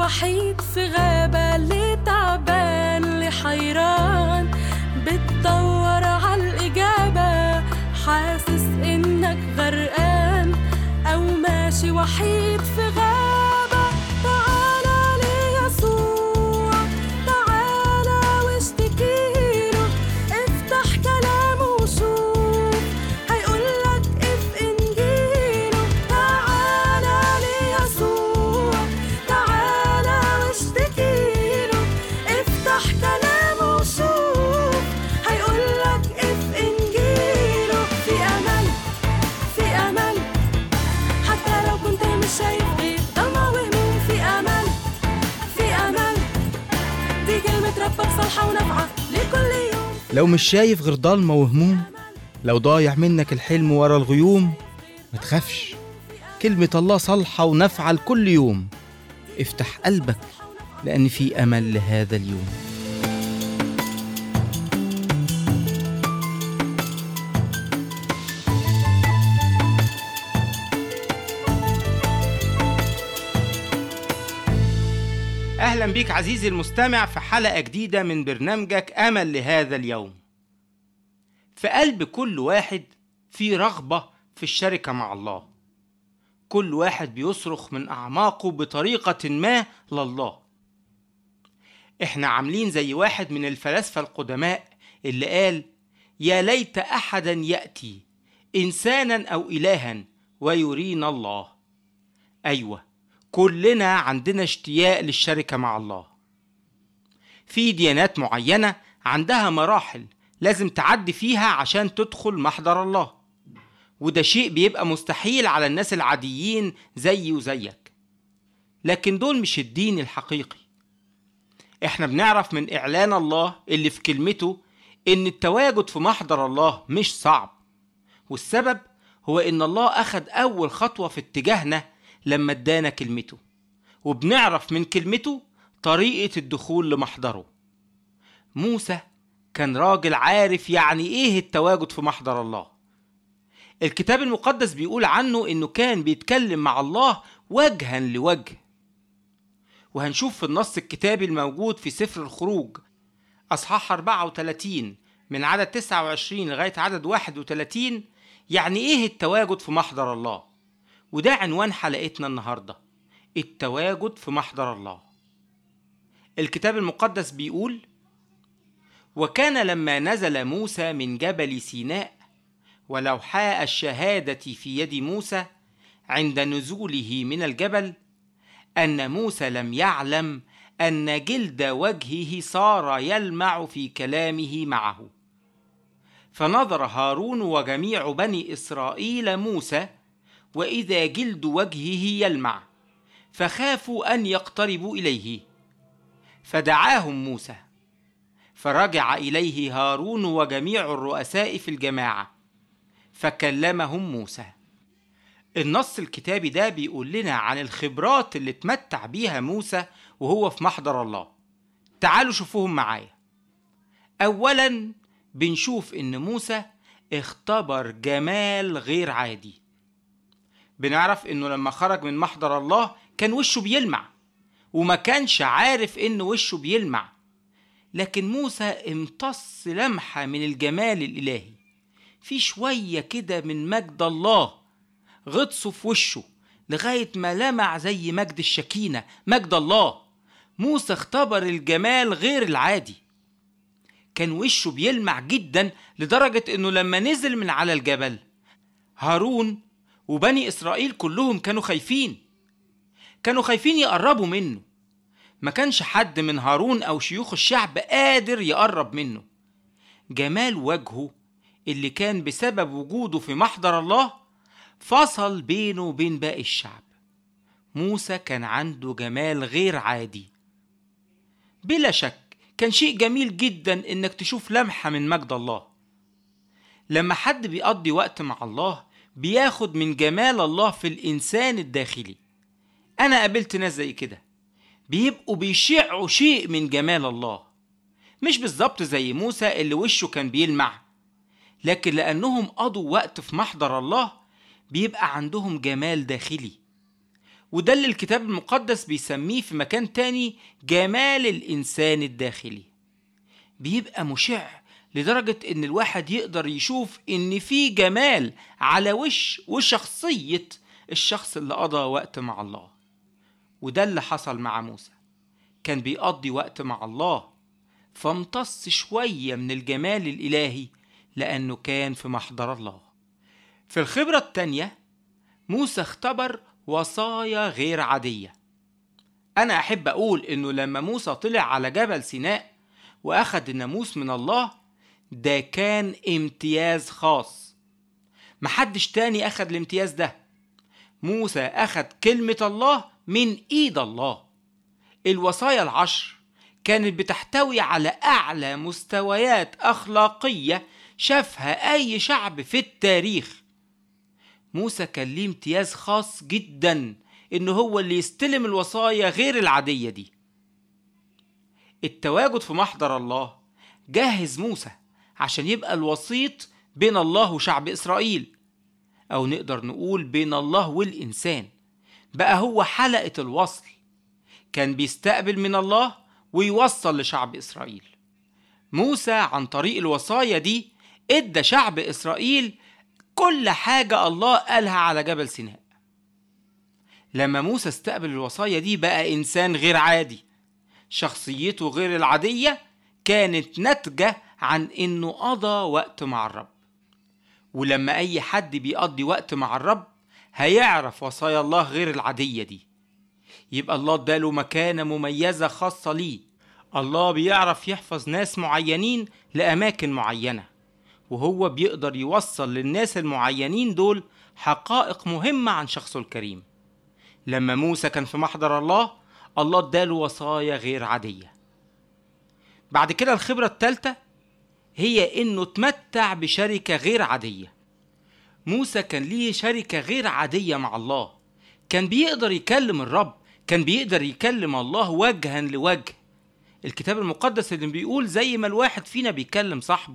وحيد في غابة، اللي تعبان اللي حيران بتدور عالإجابة، حاسس إنك غرقان أو ماشي وحيد في غابة. تعالى ليسوع، تعالى واشتكيله، افتح كلامه وشوف هيقولك اف إنجيله. تعالى ليسوع، تعالى واشتكيله، افتح كلامه وشوف هيقولك اف إنجيله. في أمل، في أمل، حتى لو كنت مش شايف غير ضلمة وهموم. في أمل، في أمل، دي كلمة ربك صالحة ونافعة لكل يوم. لو مش شايف غير ضلمة وهموم، لو ضايع منك الحلم ورا الغيوم، ما تخافش، كلمة الله صالحة ونافعة لكل يوم. افتح قلبك لأن في أمل لهذا اليوم. أهلا بيك عزيزي المستمع في حلقة جديدة من برنامجك أمل لهذا اليوم. في قلب كل واحد في رغبة في الشركة مع الله. كل واحد بيصرخ من أعماقه بطريقة ما لله. إحنا عاملين زي واحد من الفلاسفة القدماء اللي قال: يا ليت أحدا يأتي إنسانا أو إلها ويرينا الله. أيوة، كلنا عندنا اشتياق للشركة مع الله. في ديانات معينة عندها مراحل لازم تعدي فيها عشان تدخل محضر الله، وده شيء بيبقى مستحيل على الناس العاديين زي وزيك. لكن دول مش الدين الحقيقي. احنا بنعرف من إعلان الله اللي في كلمته إن التواجد في محضر الله مش صعب، والسبب هو إن الله أخد أول خطوة في اتجاهنا لما ادانا كلمته، وبنعرف من كلمته طريقة الدخول لمحضره. موسى كان راجل عارف يعني ايه التواجد في محضر الله. الكتاب المقدس بيقول عنه انه كان بيتكلم مع الله وجها لوجه. وهنشوف في النص الكتابي الموجود في سفر الخروج أصحاح 34 من عدد 29 لغاية عدد 31 يعني ايه التواجد في محضر الله. وده عنوان حلقتنا النهاردة: التواجد في محضر الله. الكتاب المقدس بيقول: وكان لما نزل موسى من جبل سيناء ولوحاء الشهادة في يد موسى عند نزوله من الجبل، أن موسى لم يعلم أن جلد وجهه صار يلمع في كلامه معه. فنظر هارون وجميع بني إسرائيل موسى، وإذا جلد وجهه يلمع، فخافوا أن يقتربوا إليه. فدعاهم موسى، فرجع إليه هارون وجميع الرؤساء في الجماعة، فكلمهم موسى. النص الكتابي ده بيقول لنا عن الخبرات اللي اتمتع بيها موسى وهو في محضر الله. تعالوا شوفوهم معايا. أولا بنشوف إن موسى اختبر جمال غير عادي. بنعرف إنه لما خرج من محضر الله كان وشه بيلمع، وما كانش عارف إنه وشه بيلمع. لكن موسى امتص لمحة من الجمال الإلهي، في شوية كده من مجد الله غطسوا في وشه لغاية ما لمع زي مجد الشكينة، مجد الله. موسى اختبر الجمال غير العادي، كان وشه بيلمع جدا لدرجة إنه لما نزل من على الجبل هارون وبني إسرائيل كلهم كانوا خايفين يقربوا منه. ما كانش حد من هارون أو شيوخ الشعب قادر يقرب منه. جمال وجهه اللي كان بسبب وجوده في محضر الله فصل بينه وبين باقي الشعب. موسى كان عنده جمال غير عادي. بلا شك كان شيء جميل جدا إنك تشوف لمحة من مجد الله. لما حد بيقضي وقت مع الله بياخد من جمال الله في الإنسان الداخلي. أنا قابلت ناس زي كده بيبقوا بيشعوا شيء من جمال الله، مش بالظبط زي موسى اللي وشه كان بيلمع، لكن لأنهم قضوا وقت في محضر الله بيبقى عندهم جمال داخلي. وده اللي الكتاب المقدس بيسميه في مكان تاني جمال الإنسان الداخلي. بيبقى مشع لدرجة إن الواحد يقدر يشوف إن في جمال على وش وشخصية الشخص اللي قضى وقت مع الله. وده اللي حصل مع موسى، كان بيقضي وقت مع الله فامتص شوية من الجمال الإلهي لأنه كان في محضر الله. في الخبرة التانية موسى اختبر وصايا غير عادية. أنا أحب أقول إنه لما موسى طلع على جبل سيناء وأخد الناموس من الله، ده كان امتياز خاص، محدش تاني أخد الامتياز ده. موسى أخد كلمة الله من إيد الله. الوصايا العشر كانت بتحتوي على أعلى مستويات أخلاقية شافها أي شعب في التاريخ. موسى كان ليه امتياز خاص جدا إنه هو اللي يستلم الوصايا غير العادية دي. التواجد في محضر الله جهز موسى عشان يبقى الوسيط بين الله وشعب إسرائيل، أو نقدر نقول بين الله والإنسان. بقى هو حلقة الوصل، كان بيستقبل من الله ويوصل لشعب إسرائيل. موسى عن طريق الوصايا دي ادى شعب إسرائيل كل حاجة الله قالها على جبل سيناء. لما موسى استقبل الوصايا دي بقى إنسان غير عادي. شخصيته غير العادية كانت ناتجة عن إنه قضى وقت مع الرب. ولما أي حد بيقضي وقت مع الرب هيعرف وصايا الله غير العادية دي، يبقى الله اداله مكانة مميزة خاصة ليه. الله بيعرف يحفظ ناس معينين لأماكن معينة، وهو بيقدر يوصل للناس المعينين دول حقائق مهمة عن شخصه الكريم. لما موسى كان في محضر الله، الله اداله وصايا غير عادية. بعد كده الخبرة الثالثة هي إنه تمتع بشركة غير عادية. موسى كان ليه شركة غير عادية مع الله، كان بيقدر يكلم الرب، كان بيقدر يكلم الله وجها لوجه. الكتاب المقدس اللي بيقول زي ما الواحد فينا بيكلم صاحبه.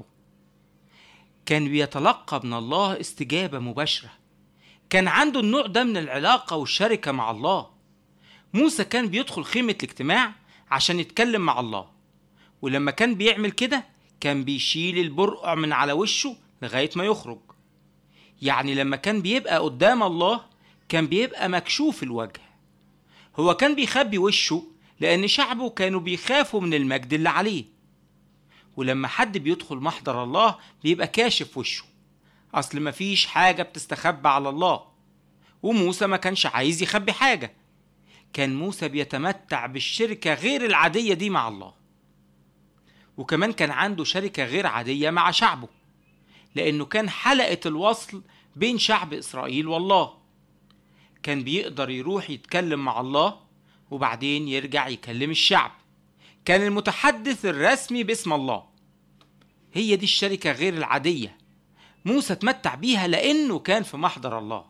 كان بيتلقى من الله استجابة مباشرة. كان عنده النوع ده من العلاقة والشركة مع الله. موسى كان بيدخل خيمة الاجتماع عشان يتكلم مع الله، ولما كان بيعمل كده كان بيشيل البرقع من على وشه لغاية ما يخرج. يعني لما كان بيبقى قدام الله كان بيبقى مكشوف الوجه. هو كان بيخبي وشه لأن شعبه كانوا بيخافوا من المجد اللي عليه. ولما حد بيدخل محضر الله بيبقى كاشف وشه، أصل مفيش حاجة بتستخبى على الله. وموسى ما كانش عايز يخبي حاجة. كان موسى بيتمتع بالشركة غير العادية دي مع الله. وكمان كان عنده شركة غير عادية مع شعبه، لأنه كان حلقة الوصل بين شعب إسرائيل والله. كان بيقدر يروح يتكلم مع الله وبعدين يرجع يكلم الشعب. كان المتحدث الرسمي باسم الله. هي دي الشركة غير العادية موسى تمتع بيها لأنه كان في محضر الله.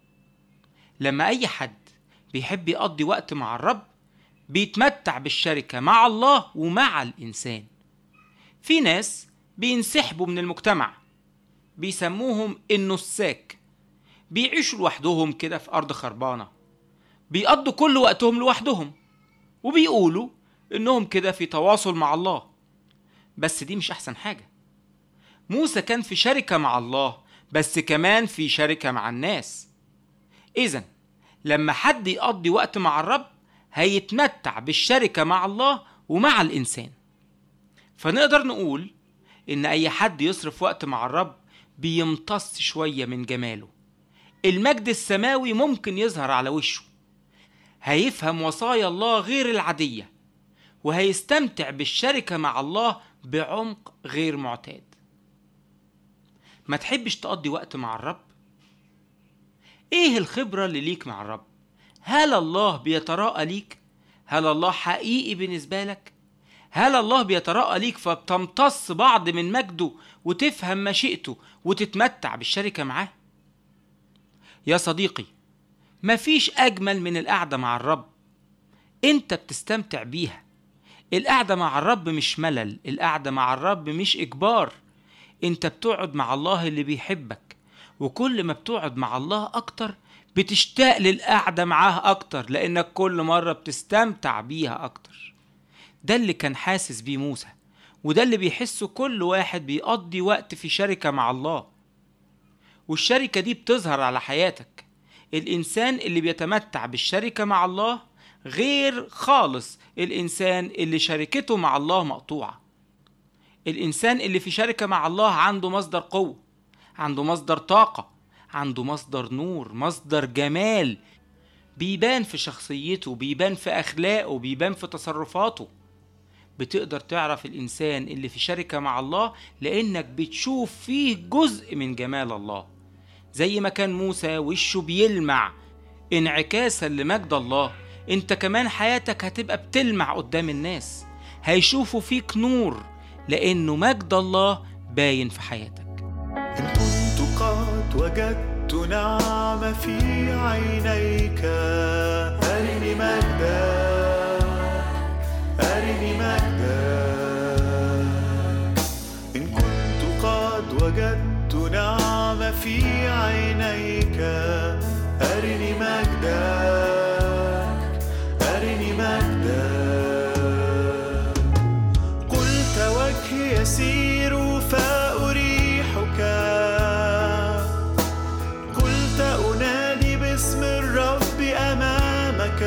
لما أي حد بيحب يقضي وقت مع الرب بيتمتع بالشركة مع الله ومع الإنسان. في ناس بينسحبوا من المجتمع، بيسموهم النساك، بيعيشوا لوحدهم كده في أرض خربانة، بيقضوا كل وقتهم لوحدهم وبيقولوا إنهم كده في تواصل مع الله. بس دي مش أحسن حاجة. موسى كان في شركة مع الله بس كمان في شركة مع الناس. إذن لما حد يقضي وقت مع الرب هيتمتع بالشركة مع الله ومع الإنسان. فنقدر نقول إن أي حد يصرف وقت مع الرب بيمتص شوية من جماله. المجد السماوي ممكن يظهر على وشه. هيفهم وصايا الله غير العادية وهيستمتع بالشركة مع الله بعمق غير معتاد. ما تحبش تقضي وقت مع الرب؟ ايه الخبرة اللي ليك مع الرب؟ هل الله بيتراءى ليك؟ هل الله حقيقي بالنسبة لك؟ هل الله بيتراءى ليك فبتمتص بعض من مجده وتفهم مشيئته وتتمتع بالشركة معاه؟ يا صديقي، مفيش أجمل من القعدة مع الرب. انت بتستمتع بيها. القعدة مع الرب مش ملل، القعدة مع الرب مش إجبار. انت بتقعد مع الله اللي بيحبك، وكل ما بتقعد مع الله أكتر بتشتاق للقعدة معاه أكتر لأنك كل مرة بتستمتع بيها أكتر. ده اللي كان حاسس بيه موسى، وده اللي بيحسه كل واحد بيقضي وقت في شركة مع الله. والشركة دي بتظهر على حياتك. الإنسان اللي بيتمتع بالشركة مع الله غير خالص الإنسان اللي شركته مع الله مقطوعة. الإنسان اللي في شركة مع الله عنده مصدر قوة، عنده مصدر طاقة، عنده مصدر نور، مصدر جمال بيبان في شخصيته، بيبان في أخلاقه، بيبان في تصرفاته. بتقدر تعرف الإنسان اللي في شركة مع الله لأنك بتشوف فيه جزء من جمال الله. زي ما كان موسى وشه بيلمع انعكاسا لمجد الله، انت كمان حياتك هتبقى بتلمع قدام الناس، هيشوفوا فيك نور لأنه مجد الله باين في حياتك. إن كنت قد وجدت نعمة في عينيك أرني مجدك، أرني مجدك. إن كنت قد وجدت نعمة في عينيك أرني مجدك، أرني مجدك. قلت وجهي يسير فأريحك، قلت أنادي باسم الرب أمامك.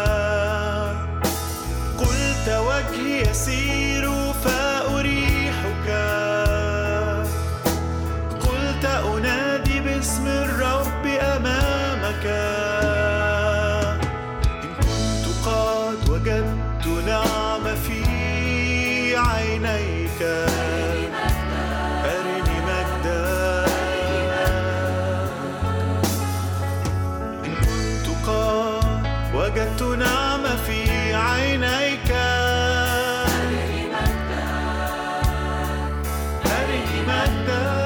قلت وجهي يسير فأريحك، قلت أنادي باسم الرب أمامك. إن كنت قد وجدت نعمة في عينيك أرني مجدك. إن كنت قد وجدت نعمة في عينيك أرني مجدك.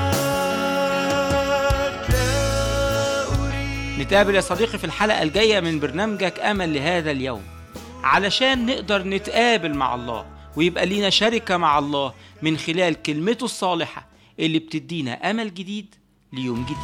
نتقابل يا صديقي في الحلقة الجاية من برنامجك أمل لهذا اليوم، علشان نقدر نتقابل مع الله ويبقى لينا شركة مع الله من خلال كلمته الصالحة اللي بتدينا أمل جديد ليوم جديد.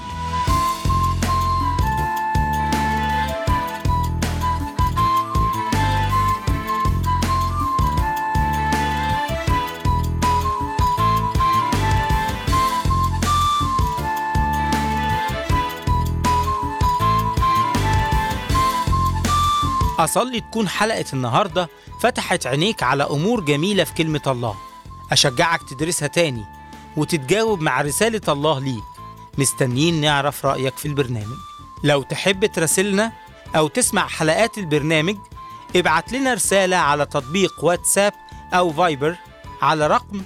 أصلي تكون حلقة النهاردة فتحت عينيك على أمور جميلة في كلمة الله. أشجعك تدرسها تاني وتتجاوب مع رسالة الله ليك. مستنيين نعرف رأيك في البرنامج. لو تحب تراسلنا أو تسمع حلقات البرنامج، ابعت لنا رسالة على تطبيق واتساب أو فايبر على رقم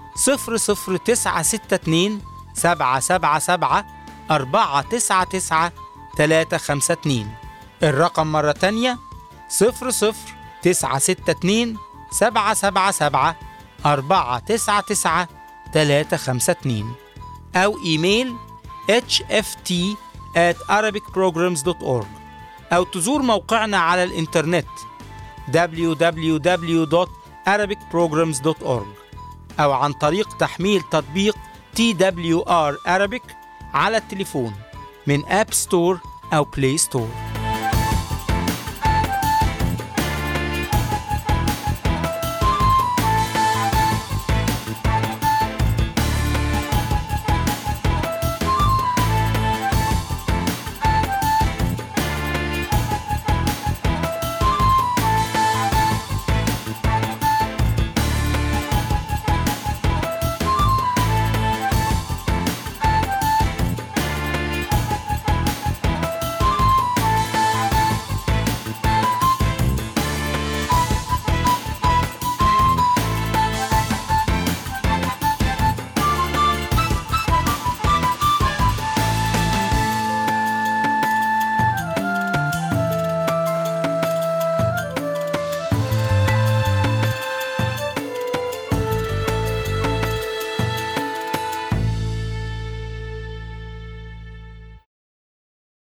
00962 777 499 352. الرقم مرة تانية 00962 777 499 352 أو إيميل hft@arabicprograms.org أو تزور موقعنا على الإنترنت www.arabicprograms.org أو عن طريق تحميل تطبيق TWR Arabic على التليفون من أب ستور أو بلاي ستور.